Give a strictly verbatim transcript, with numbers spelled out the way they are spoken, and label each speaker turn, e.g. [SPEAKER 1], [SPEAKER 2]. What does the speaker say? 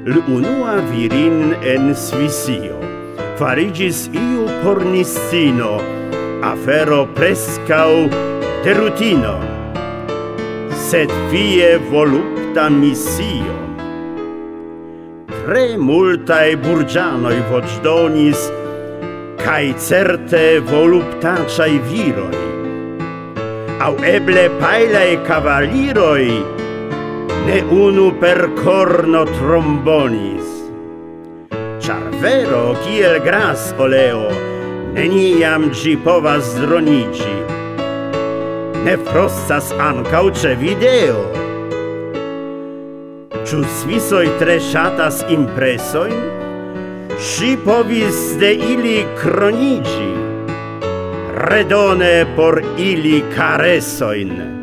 [SPEAKER 1] l'unua virin en Svisio farigis iu porniscino, afero prescau de rutino, sed vie volupta missio. Tre multae burgianoi voĉdonis, cae certe voluptaciai viroi, au eble pailae cavaliroi, ne unu per corno trombonis. Char vero, kiel gras oleo, neniam gi povas dronici, ne frostas ancau ce video. Ciu Svisoi tre shatas impresoin? Si povis de ili cronigi, redone por ili caresoin.